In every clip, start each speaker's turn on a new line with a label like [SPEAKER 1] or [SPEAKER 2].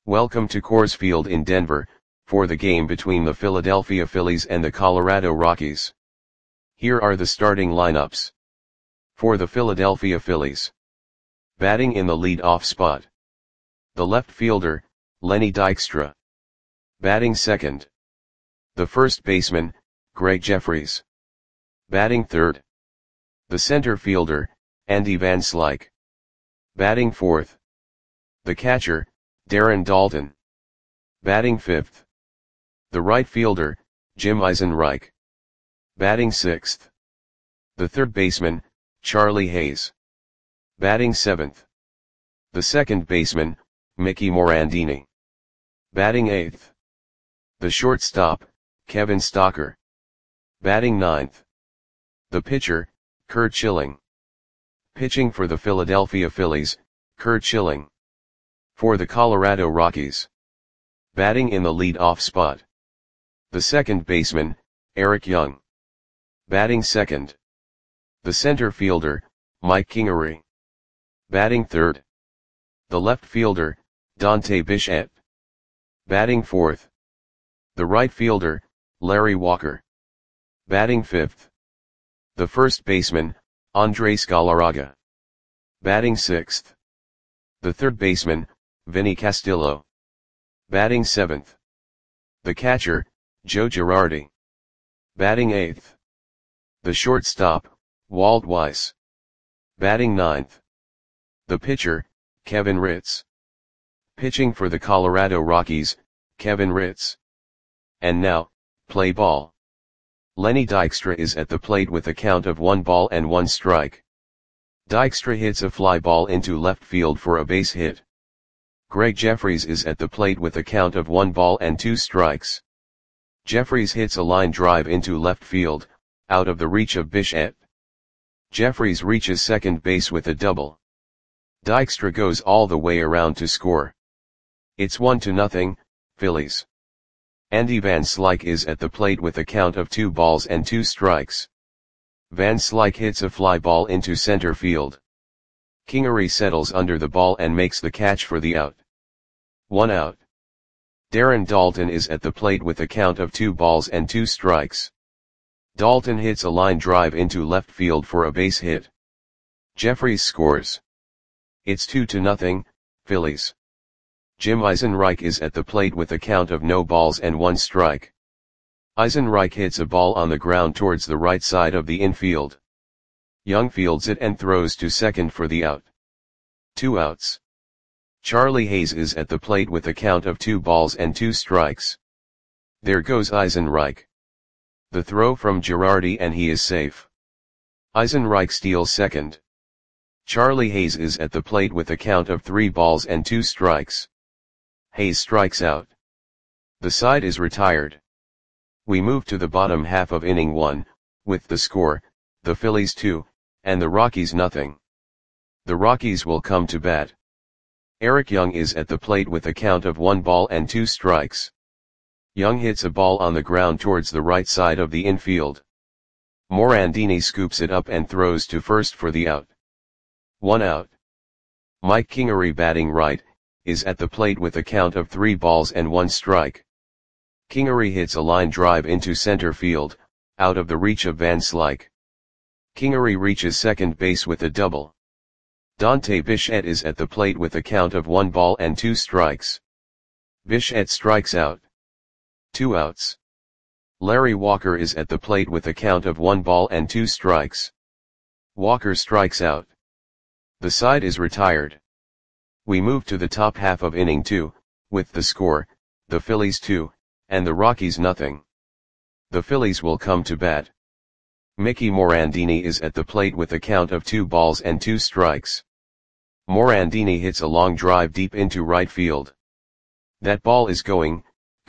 [SPEAKER 1] Welcome to Coors Field in Denver, for the game between the Philadelphia Phillies and the Colorado Rockies. Here are the starting lineups. For the Philadelphia Phillies. Batting in the lead-off spot. The left fielder, Lenny Dykstra. Batting second. The first baseman, Greg Jefferies. Batting third. The center fielder, Andy Van Slyke. Batting fourth. The catcher, Darren Daulton. Batting fifth. The right fielder, Jim Eisenreich. Batting sixth. The third baseman, Charlie Hayes. Batting seventh. The second baseman, Mickey Morandini. Batting eighth. The shortstop, Kevin Stocker. Batting ninth. The pitcher, Curt Schilling. Pitching for the Philadelphia Phillies, Curt Schilling. For the Colorado Rockies. Batting in the lead-off spot. The second baseman, Eric Young. Batting second. The center fielder, Mike Kingery. Batting third. The left fielder, Dante Bichette. Batting fourth. The right fielder, Larry Walker. Batting fifth. The first baseman, Andres Galarraga. Batting sixth. The third baseman, Vinny Castillo. Batting seventh. The catcher, Joe Girardi. Batting eighth. The shortstop, Walt Weiss. Batting ninth. The pitcher, Kevin Ritz. Pitching for the Colorado Rockies, Kevin Ritz. And now, play ball. Lenny Dykstra is at the plate with a count of 1 strike. Dykstra hits a fly ball into left field for a base hit. Greg Jefferies is at the plate with a count of 1 strikes. Jefferies hits a line drive into left field, out of the reach of Bichette. Jefferies reaches second base with a double. Dykstra goes all the way around to score. It's 1-0, Phillies. Andy Van Slyke is at the plate with a count of 2 strikes. Van Slyke hits a fly ball into center field. Kingery settles under the ball and makes the catch for the out. 1 out. Darren Daulton is at the plate with a count of 2 strikes. Daulton hits a line drive into left field for a base hit. Jefferies scores. It's 2-0, Phillies. Jim Eisenreich is at the plate with a count of 1 strike. Eisenreich hits a ball on the ground towards the right side of the infield. Young fields it and throws to second for the out. 2 outs. Charlie Hayes is at the plate with a count of 2 strikes. There goes Eisenreich. The throw from Girardi and he is safe. Eisenreich steals second. Charlie Hayes is at the plate with a count of 3 strikes. Hayes strikes out. The side is retired. We move to the bottom half of inning 1, with the score, the Phillies 2, and the Rockies 0. The Rockies will come to bat. Eric Young is at the plate with a count of 1 strikes. Young hits a ball on the ground towards the right side of the infield. Morandini scoops it up and throws to first for the out. 1 out. Mike Kingery, batting right, is at the plate with a count of 3 strike. Kingery hits a line drive into center field, out of the reach of Van Slyke. Kingery reaches second base with a double. Dante Bichette is at the plate with a count of 1 strikes. Bichette strikes out. 2 outs. Larry Walker is at the plate with a count of 1 strikes. Walker strikes out. The side is retired. We move to the top half of inning 2, with the score, the Phillies 2, and the Rockies 0. The Phillies will come to bat. Mickey Morandini is at the plate with a count of 2 strikes. Morandini hits a long drive deep into right field. That ball is gone.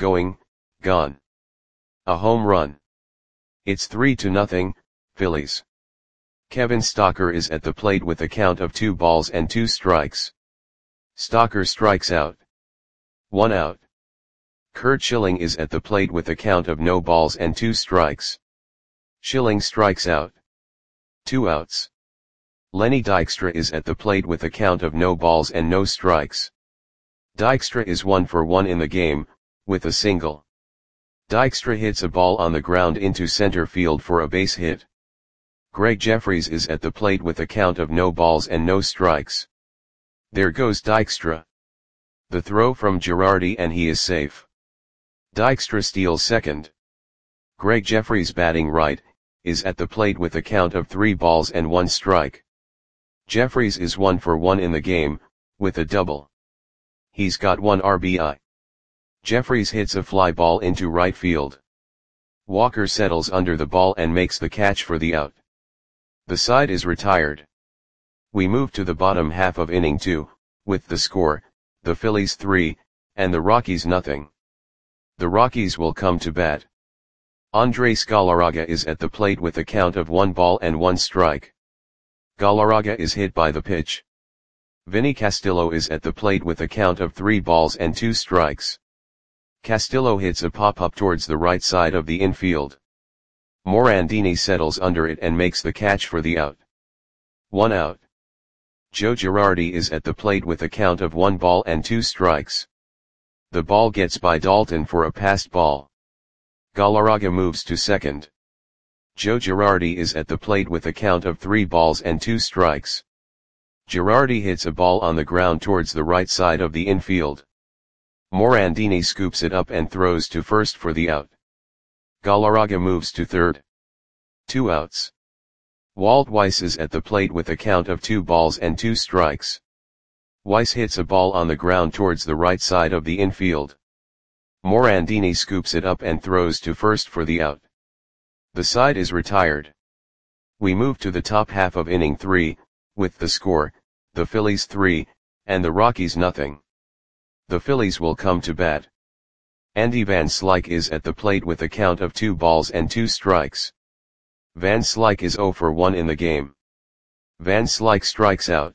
[SPEAKER 1] A home run. It's 3-0, Phillies. Kevin Stocker is at the plate with a count of 2 strikes. Stocker strikes out. 1 out. Curt Schilling is at the plate with a count of 2 strikes. Schilling strikes out. 2 outs. Lenny Dykstra is at the plate with a count of no strikes. Dijkstra is 1 for 1 in the game, with a single. Dijkstra hits a ball on the ground into center field for a base hit. Greg Jefferies is at the plate with a count of no balls and no strikes. There goes Dijkstra. The throw from Girardi and he is safe. Dijkstra steals second. Greg Jefferies, batting right, is at the plate with a count of 3 balls and 1 strike. Jefferies is 1 for 1 in the game, with a double. He's got 1 RBI. Jefferies hits a fly ball into right field. Walker settles under the ball and makes the catch for the out. The side is retired. We move to the bottom half of inning 2, with the score, the Phillies 3, and the Rockies nothing. The Rockies will come to bat. Andres Galarraga is at the plate with a count of 1 ball and 1 strike. Galarraga is hit by the pitch. Vinny Castillo is at the plate with a count of 3 balls and 2 strikes. Castillo hits a pop-up towards the right side of the infield. Morandini settles under it and makes the catch for the out. 1 out. Joe Girardi is at the plate with a count of 1 ball and 2 strikes. The ball gets by Dalton for a passed ball. Galarraga moves to second. Joe Girardi is at the plate with a count of 3 balls and 2 strikes. Girardi hits a ball on the ground towards the right side of the infield. Morandini scoops it up and throws to first for the out. Galarraga moves to third. 2 outs. Walt Weiss is at the plate with a count of 2 balls and 2 strikes. Weiss hits a ball on the ground towards the right side of the infield. Morandini scoops it up and throws to first for the out. The side is retired. We move to the top half of inning 3, with the score, the Phillies 3, and the Rockies nothing. The Phillies will come to bat. Andy Van Slyke is at the plate with a count of 2 balls and 2 strikes. Van Slyke is 0 for 1 in the game. Van Slyke strikes out.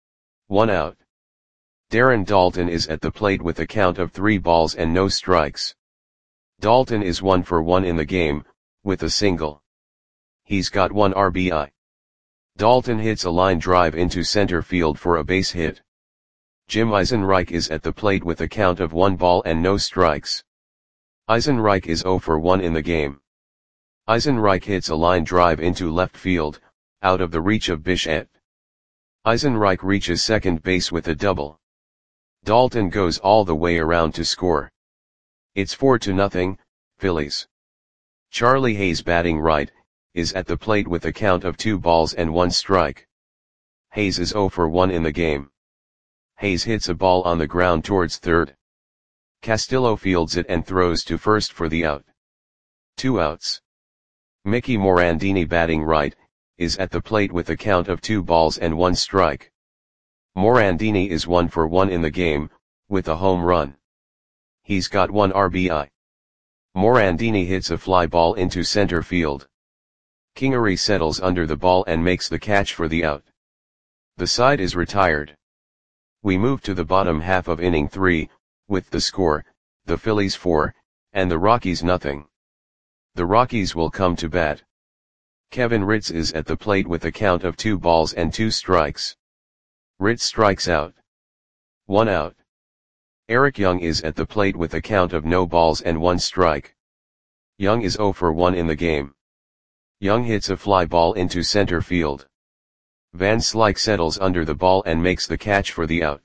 [SPEAKER 1] 1 out. Darren Daulton is at the plate with a count of 3 balls and no strikes. Daulton is 1 for 1 in the game, with a single. He's got 1 RBI. Daulton hits a line drive into center field for a base hit. Jim Eisenreich is at the plate with a count of 1 ball and no strikes. Eisenreich is 0 for 1 in the game. Eisenreich hits a line drive into left field, out of the reach of Bichette. Eisenreich reaches second base with a double. Daulton goes all the way around to score. It's 4-0, Phillies. Charlie Hayes, batting right, is at the plate with a count of 2 balls and 1 strike. Hayes is 0 for 1 in the game. Hayes hits a ball on the ground towards third. Castillo fields it and throws to first for the out. 2 outs. Mickey Morandini, batting right, is at the plate with a count of 2 balls and 1 strike. Morandini is 1 for 1 in the game, with a home run. He's got 1 RBI. Morandini hits a fly ball into center field. Kingery settles under the ball and makes the catch for the out. The side is retired. We move to the bottom half of inning 3, with the score, the Phillies 4, and the Rockies nothing. The Rockies will come to bat. Kevin Ritz is at the plate with a count of 2 balls and 2 strikes. Ritz strikes out. 1 out. Eric Young is at the plate with a count of no balls and 1 strike. Young is 0 for 1 in the game. Young hits a fly ball into center field. Van Slyke settles under the ball and makes the catch for the out.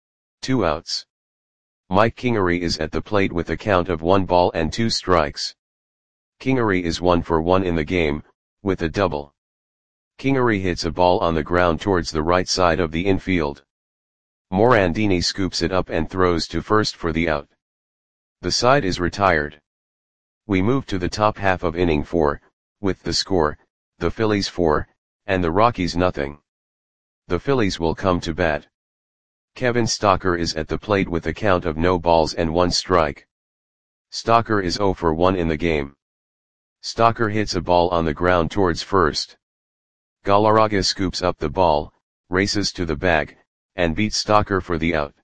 [SPEAKER 1] 2 outs. Mike Kingery is at the plate with a count of 1 ball and 2 strikes. Kingery is 1 for 1 in the game, with a double. Kingery hits a ball on the ground towards the right side of the infield. Morandini scoops it up and throws to first for the out. The side is retired. We move to the top half of inning 4, with the score, the Phillies 4, and the Rockies nothing. The Phillies will come to bat. Kevin Stocker is at the plate with a count of no balls and 1 strike. Stocker is 0 for 1 in the game. Stocker hits a ball on the ground towards first. Galarraga scoops up the ball, races to the bag, and beats Stocker for the out.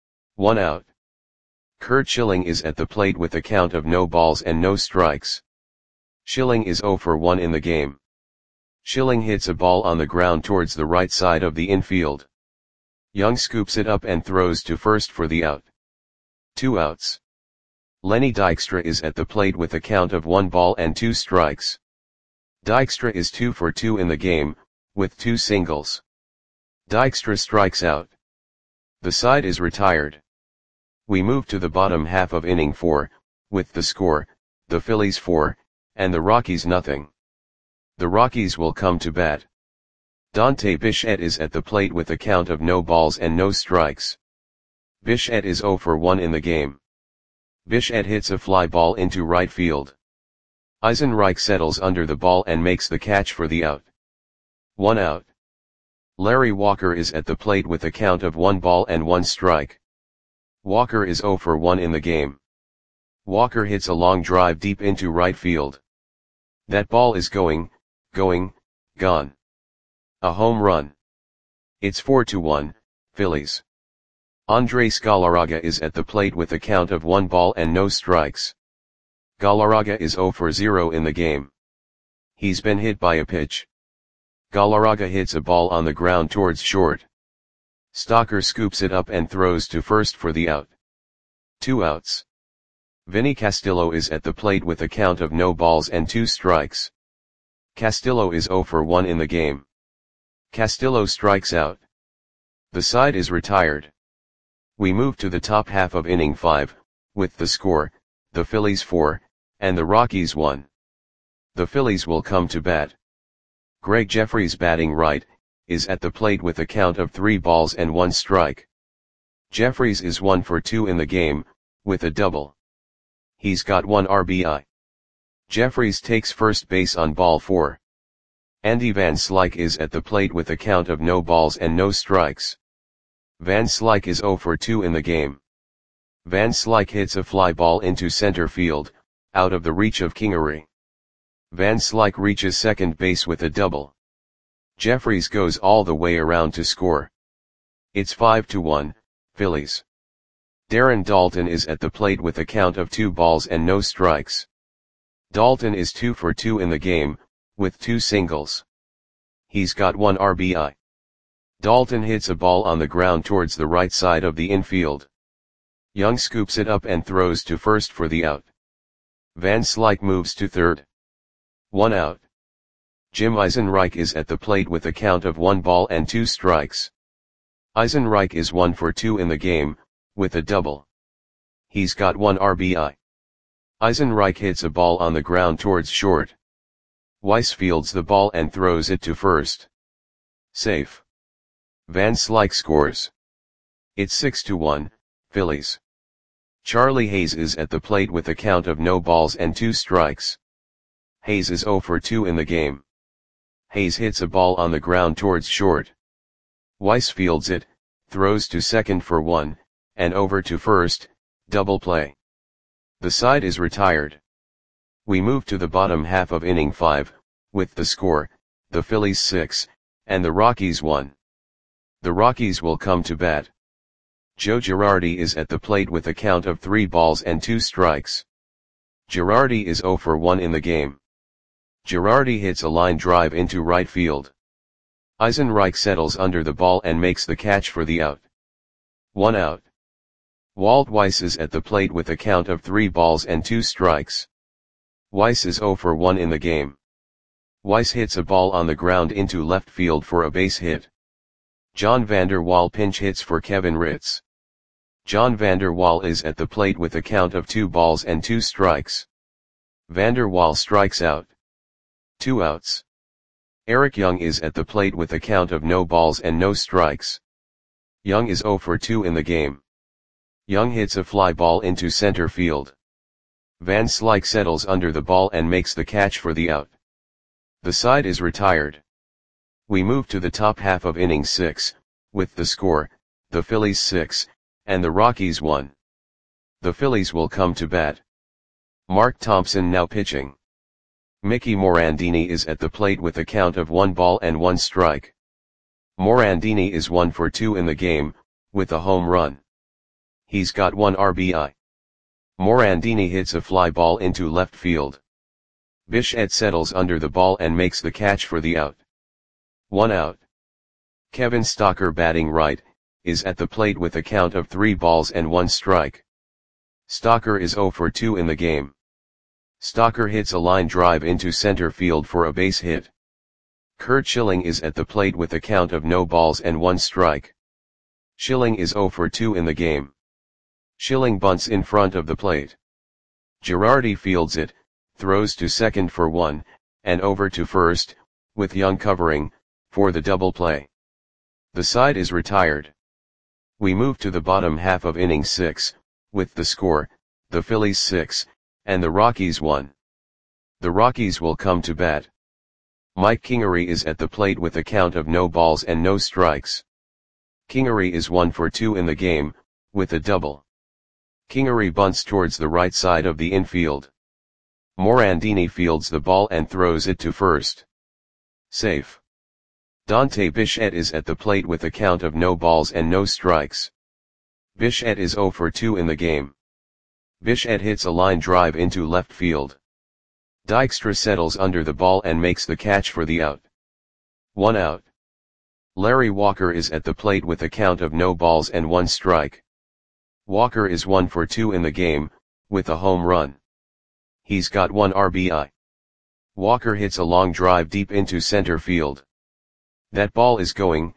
[SPEAKER 1] 1 out. Curt Schilling is at the plate with a count of no balls and no strikes. Schilling is 0 for 1 in the game. Schilling hits a ball on the ground towards the right side of the infield. Young scoops it up and throws to first for the out. 2 outs. Lenny Dykstra is at the plate with a count of 1 ball and 2 strikes. Dykstra is 2 for 2 in the game, with 2 singles. Dykstra strikes out. The side is retired. We move to the bottom half of inning 4, with the score, the Phillies 4, and the Rockies nothing. The Rockies will come to bat. Dante Bichette is at the plate with a count of no balls and no strikes. Bichette is 0 for 1 in the game. Bichette hits a fly ball into right field. Eisenreich settles under the ball and makes the catch for the out. 1 out. Larry Walker is at the plate with a count of 1 ball and 1 strike. Walker is 0 for 1 in the game. Walker hits a long drive deep into right field. That ball is gone. A home run. It's 4-1, Phillies. Andres Galarraga is at the plate with a count of 1 ball and no strikes. Galarraga is 0 for 0 in the game. He's been hit by a pitch. Galarraga hits a ball on the ground towards short. Stocker scoops it up and throws to first for the out. 2 outs. Vinny Castillo is at the plate with a count of no balls and 2 strikes. Castillo is 0 for 1 in the game. Castillo strikes out. The side is retired. We move to the top half of inning 5, with the score, the Phillies 4, and the Rockies 1. The Phillies will come to bat. Greg Jeffries, batting right, is at the plate with a count of 3 balls and 1 strike. Jeffries is 1 for 2 in the game, with a double. He's got 1 RBI. Jeffries takes first base on ball 4. Andy Van Slyke is at the plate with a count of no balls and no strikes. Van Slyke is 0 for 2 in the game. Van Slyke hits a fly ball into center field, out of the reach of Kingery. Van Slyke reaches second base with a double. Jeffries goes all the way around to score. It's 5-1, Phillies. Darren Daulton is at the plate with a count of 2 balls and no strikes. Daulton is 2 for 2 in the game, with 2 singles. He's got 1 RBI. Daulton hits a ball on the ground towards the right side of the infield. Young scoops it up and throws to first for the out. Van Slyke moves to third. 1 out. Jim Eisenreich is at the plate with a count of 1 ball and 2 strikes. Eisenreich is 1 for 2 in the game, with a double. He's got 1 RBI. Eisenreich hits a ball on the ground towards short. Weiss fields the ball and throws it to first. Safe. Van Slyke scores. It's 6-1, Phillies. Charlie Hayes is at the plate with a count of no balls and 2 strikes. Hayes is 0 for 2 in the game. Hayes hits a ball on the ground towards short. Weiss fields it, throws to second for 1, and over to first, double play. The side is retired. We move to the bottom half of inning 5, with the score, the Phillies 6, and the Rockies 1. The Rockies will come to bat. Joe Girardi is at the plate with a count of 3 balls and 2 strikes. Girardi is 0 for 1 in the game. Girardi hits a line drive into right field. Eisenreich settles under the ball and makes the catch for the out. 1 out. Walt Weiss is at the plate with a count of 3 balls and 2 strikes. Weiss is 0 for 1 in the game. Weiss hits a ball on the ground into left field for a base hit. John Vander Wal pinch hits for Kevin Ritz. John Vander Wal is at the plate with a count of 2 balls and 2 strikes. Vander Wal strikes out. 2 outs. Eric Young is at the plate with a count of no balls and no strikes. Young is 0 for 2 in the game. Young hits a fly ball into center field. Van Slyke settles under the ball and makes the catch for the out. The side is retired. We move to the top half of inning 6, with the score, the Phillies 6, and the Rockies 1. The Phillies will come to bat. Mark Thompson now pitching. Mickey Morandini is at the plate with a count of 1 ball and 1 strike. Morandini is 1 for 2 in the game, with a home run. He's got 1 RBI. Morandini hits a fly ball into left field. Bichette settles under the ball and makes the catch for the out. 1 out. Kevin Stocker, batting right, is at the plate with a count of 3 balls and 1 strike. Stocker is 0 for 2 in the game. Stocker hits a line drive into center field for a base hit. Curt Schilling is at the plate with a count of no balls and 1 strike. Schilling is 0 for 2 in the game. Schilling bunts in front of the plate. Girardi fields it, throws to second for 1, and over to first, with Young covering, for the double play. The side is retired. We move to the bottom half of inning 6, with the score, the Phillies 6, and the Rockies 1. The Rockies will come to bat. Mike Kingery is at the plate with a count of no balls and no strikes. Kingery is 1 for 2 in the game, with a double. Kingery bunts towards the right side of the infield. Morandini fields the ball and throws it to first. Safe. Dante Bichette is at the plate with a count of no balls and no strikes. Bichette is 0 for 2 in the game. Bichette hits a line drive into left field. Dykstra settles under the ball and makes the catch for the out. 1 out. Larry Walker is at the plate with a count of no balls and 1 strike. Walker is 1 for 2 in the game, with a home run. He's got 1 RBI. Walker hits a long drive deep into center field. That ball is going,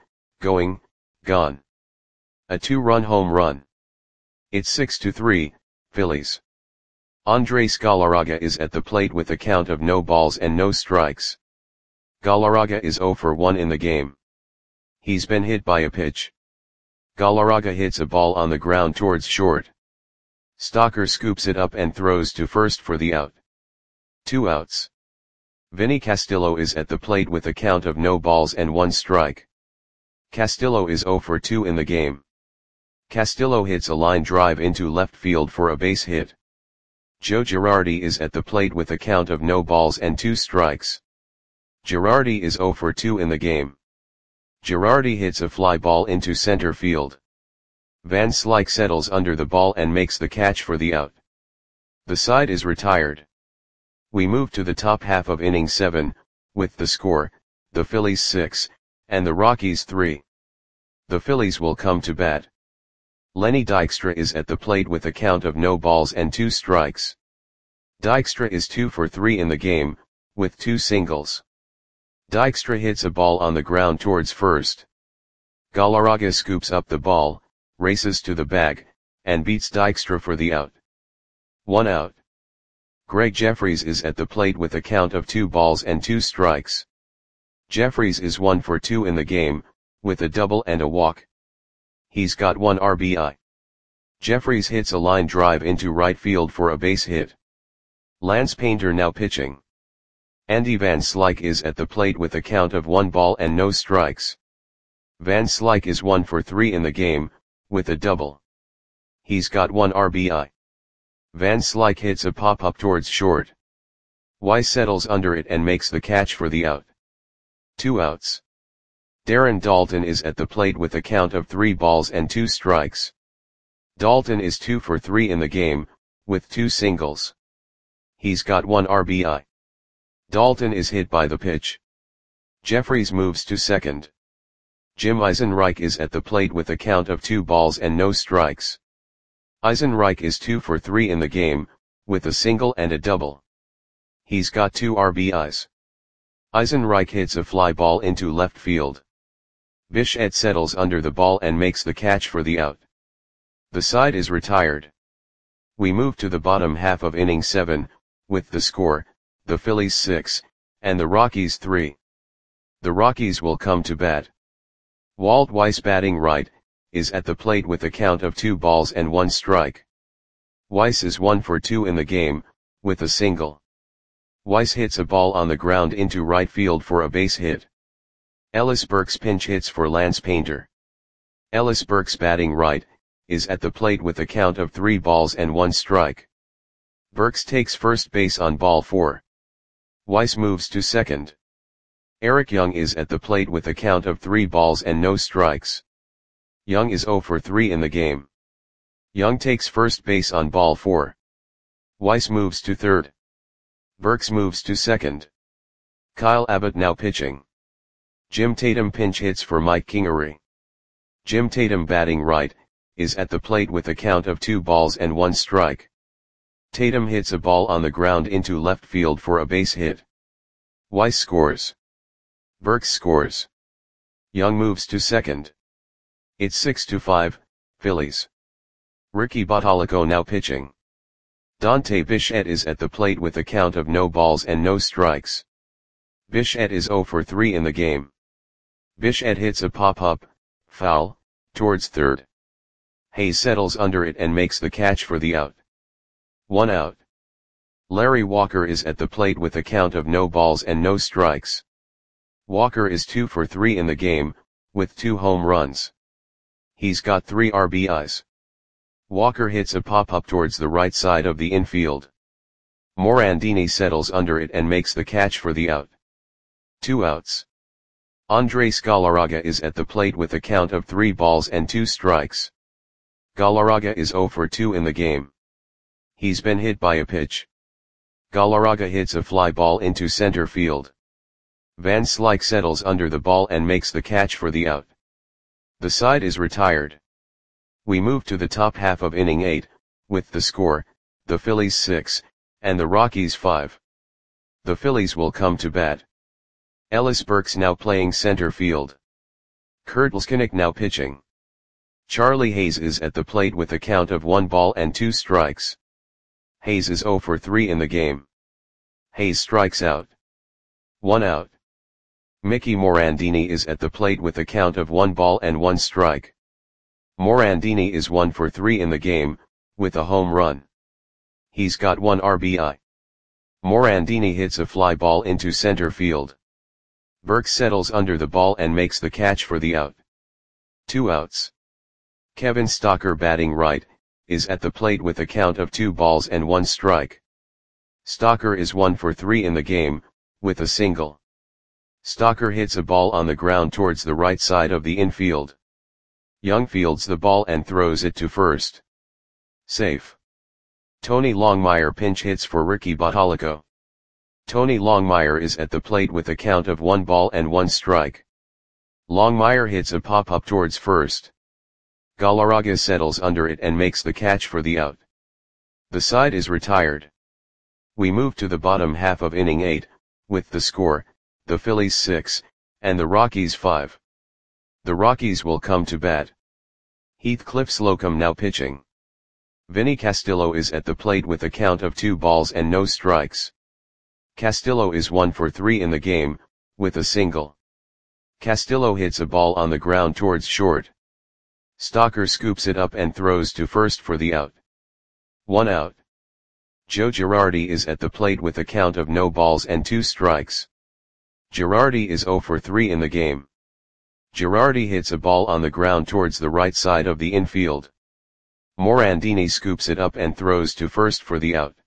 [SPEAKER 1] gone. A 2-run home run. It's 6-3, Phillies. Andres Galarraga is at the plate with a count of no balls and no strikes. Galarraga is 0 for 1 in the game. He's been hit by a pitch. Galarraga hits a ball on the ground towards short. Stocker scoops it up and throws to first for the out. 2 outs. Vinny Castillo is at the plate with a count of no balls and 1 strike. Castillo is 0 for 2 in the game. Castillo hits a line drive into left field for a base hit. Joe Girardi is at the plate with a count of no balls and 2 strikes. Girardi is 0 for 2 in the game. Girardi hits a fly ball into center field. Van Slyke settles under the ball and makes the catch for the out. The side is retired. We move to the top half of inning 7, with the score, the Phillies 6, and the Rockies 3. The Phillies will come to bat. Lenny Dykstra is at the plate with a count of no balls and 2 strikes. Dykstra is 2 for 3 in the game, with 2 singles. Dykstra hits a ball on the ground towards first. Galarraga scoops up the ball, races to the bag, and beats Dykstra for the out. 1 out. Greg Jeffries is at the plate with a count of 2 balls and 2 strikes. Jeffries is 1 for 2 in the game, with a double and a walk. He's got 1 RBI. Jeffries hits a line drive into right field for a base hit. Lance Painter now pitching. Andy Van Slyke is at the plate with a count of 1 ball and no strikes. Van Slyke is 1 for 3 in the game, with a double. He's got 1 RBI. Van Slyke hits a pop-up towards short. Weiss settles under it and makes the catch for the out. 2 outs. Darren Daulton is at the plate with a count of 3 balls and 2 strikes. Daulton is 2 for 3 in the game, with 2 singles. He's got 1 RBI. Daulton is hit by the pitch. Jeffries moves to second. Jim Eisenreich is at the plate with a count of 2 balls and no strikes. Eisenreich is 2 for 3 in the game, with a single and a double. He's got 2 RBIs. Eisenreich hits a fly ball into left field. Bichette settles under the ball and makes the catch for the out. The side is retired. We move to the bottom half of inning 7, with the score, the Phillies 6, and the Rockies 3. The Rockies will come to bat. Walt Weiss batting right, is at the plate with a count of 2 balls and 1 strike. Weiss is 1 for 2 in the game, with a single. Weiss hits a ball on the ground into right field for a base hit. Ellis Burks pinch hits for Lance Painter. Ellis Burks batting right, is at the plate with a count of 3 balls and 1 strike. Burks takes first base on ball 4. Weiss moves to second. Eric Young is at the plate with a count of 3 balls and no strikes. Young is 0 for 3 in the game. Young takes first base on ball 4. Weiss moves to third. Burks moves to second. Kyle Abbott now pitching. Jim Tatum pinch hits for Mike Kingery. Jim Tatum batting right, is at the plate with a count of 2 balls and 1 strike. Tatum hits a ball on the ground into left field for a base hit. Weiss scores. Burks scores. Young moves to second. It's 6-5, Phillies. Ricky Bottalico now pitching. Dante Bichette is at the plate with a count of no balls and no strikes. Bichette is 0 for 3 in the game. Bichette hits a pop-up, foul, towards third. Hayes settles under it and makes the catch for the out. 1 out. Larry Walker is at the plate with a count of no balls and no strikes. Walker is 2 for 3 in the game, with 2 home runs. He's got 3 RBIs. Walker hits a pop-up towards the right side of the infield. Morandini settles under it and makes the catch for the out. 2 outs. Andres Galarraga is at the plate with a count of 3 balls and 2 strikes. Galarraga is 0 for 2 in the game. He's been hit by a pitch. Galarraga hits a fly ball into center field. Van Slyke settles under the ball and makes the catch for the out. The side is retired. We move to the top half of inning 8, with the score, the Phillies 6, and the Rockies 5. The Phillies will come to bat. Ellis Burks now playing center field. Kurt Leskinick now pitching. Charlie Hayes is at the plate with a count of 1 ball and 2 strikes. Hayes is 0 for 3 in the game. Hayes strikes out. 1 out. Mickey Morandini is at the plate with a count of 1 ball and 1 strike. Morandini is 1 for 3 in the game, with a home run. He's got 1 RBI. Morandini hits a fly ball into center field. Burks settles under the ball and makes the catch for the out. 2 outs. Kevin Stocker batting right, is at the plate with a count of 2 balls and 1 strike. Stocker is 1 for 3 in the game, with a single. Stocker hits a ball on the ground towards the right side of the infield. Young fields the ball and throws it to first. Safe. Tony Longmire pinch hits for Ricky Bottalico. Tony Longmire is at the plate with a count of 1 ball and 1 strike. Longmire hits a pop-up towards first. Galarraga settles under it and makes the catch for the out. The side is retired. We move to the bottom half of inning 8, with the score, the Phillies 6, and the Rockies 5. The Rockies will come to bat. Heathcliff Slocum now pitching. Vinny Castillo is at the plate with a count of 2 balls and no strikes. Castillo is 1 for 3 in the game, with a single. Castillo hits a ball on the ground towards short. Stocker scoops it up and throws to first for the out. 1 out. Joe Girardi is at the plate with a count of no balls and 2 strikes. Girardi is 0 for 3 in the game. Girardi hits a ball on the ground towards the right side of the infield. Morandini scoops it up and throws to first for the out.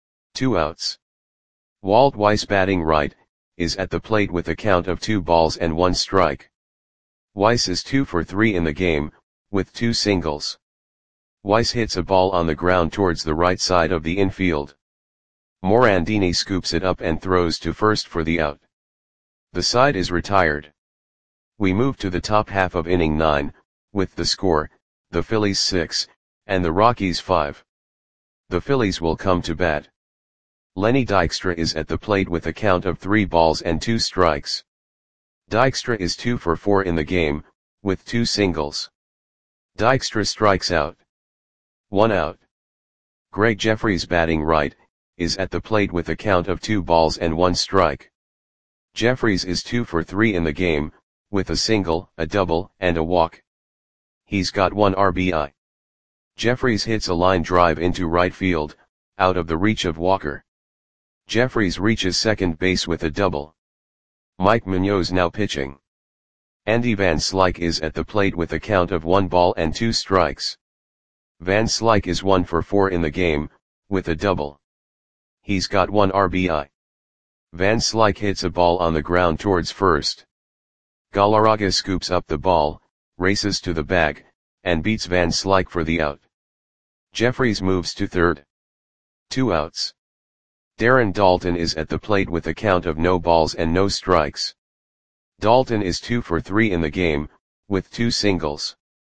[SPEAKER 1] 2 outs. Walt Weiss batting right, is at the plate with a count of 2 balls and 1 strike. Weiss is 2 for 3 in the game, with 2 singles. Weiss hits a ball on the ground towards the right side of the infield. Morandini scoops it up and throws to first for the out. The side is retired. We move to the top half of inning 9, with the score, the Phillies 6, and the Rockies 5. The Phillies will come to bat. Lenny Dykstra is at the plate with a count of 3 balls and 2 strikes. Dykstra is 2 for 4 in the game, with 2 singles. Dykstra strikes out. 1 out. Greg Jeffries batting right, is at the plate with a count of 2 balls and 1 strike. Jeffries is 2 for 3 in the game, with a single, a double, and a walk. He's got 1 RBI. Jeffries hits a line drive into right field, out of the reach of Walker. Jeffries reaches second base with a double. Mike Munoz now pitching. Andy Van Slyke is at the plate with a count of 1 ball and 2 strikes. Van Slyke is 1 for 4 in the game, with a double. He's got 1 RBI. Van Slyke hits a ball on the ground towards first. Galarraga scoops up the ball, races to the bag, and beats Van Slyke for the out. Jeffries moves to third. 2 outs. Darren Daulton is at the plate with a count of no balls and no strikes. Daulton is 2 for 3 in the game, with 2 singles.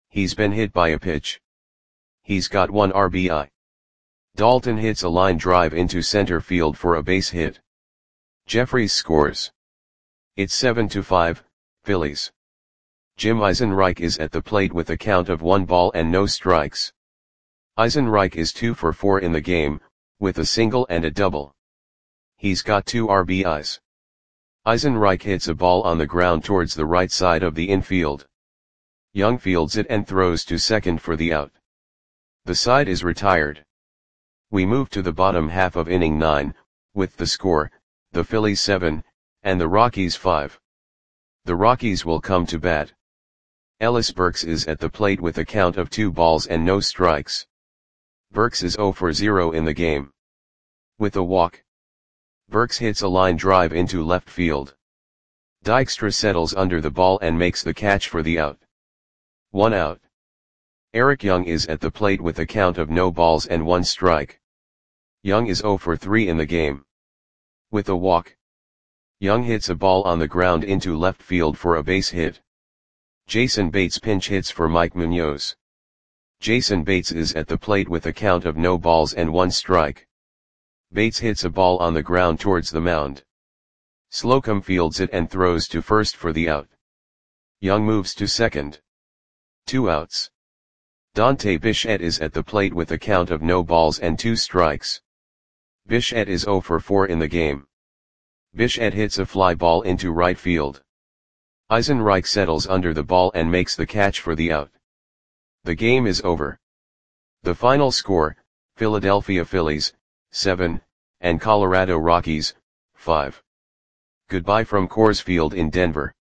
[SPEAKER 1] He's been hit by a pitch. He's got 1 RBI. Dalton hits a line drive into center field for a base hit. Jeffries scores. It's 7-5, Phillies. Jim Eisenreich is at the plate with a count of 1 ball and no strikes. Eisenreich is 2 for 4 in the game, with a single and a double. He's got 2 RBIs. Eisenreich hits a ball on the ground towards the right side of the infield. Young fields it and throws to second for the out. The side is retired. We move to the bottom half of inning 9, with the score, the Phillies 7, and the Rockies 5. The Rockies will come to bat. Ellis Burks is at the plate with a count of 2 balls and no strikes. Burks is 0 for 0 in the game. With a walk. Burks hits a line drive into left field. Dykstra settles under the ball and makes the catch for the out. 1 out. Eric Young is at the plate with a count of no balls and 1 strike. Young is 0 for 3 in the game. With a walk. Young hits a ball on the ground into left field for a base hit. Jason Bates pinch hits for Mike Munoz. Jason Bates is at the plate with a count of no balls and 1 strike. Bates hits a ball on the ground towards the mound. Slocum fields it and throws to first for the out. Young moves to second. 2 outs. Dante Bichette is at the plate with a count of no balls and 2 strikes. Bichette is 0 for 4 in the game. Bichette hits a fly ball into right field. Eisenreich settles under the ball and makes the catch for the out. The game is over. The final score, Philadelphia Phillies, 7, and Colorado Rockies, 5. Goodbye from Coors Field in Denver.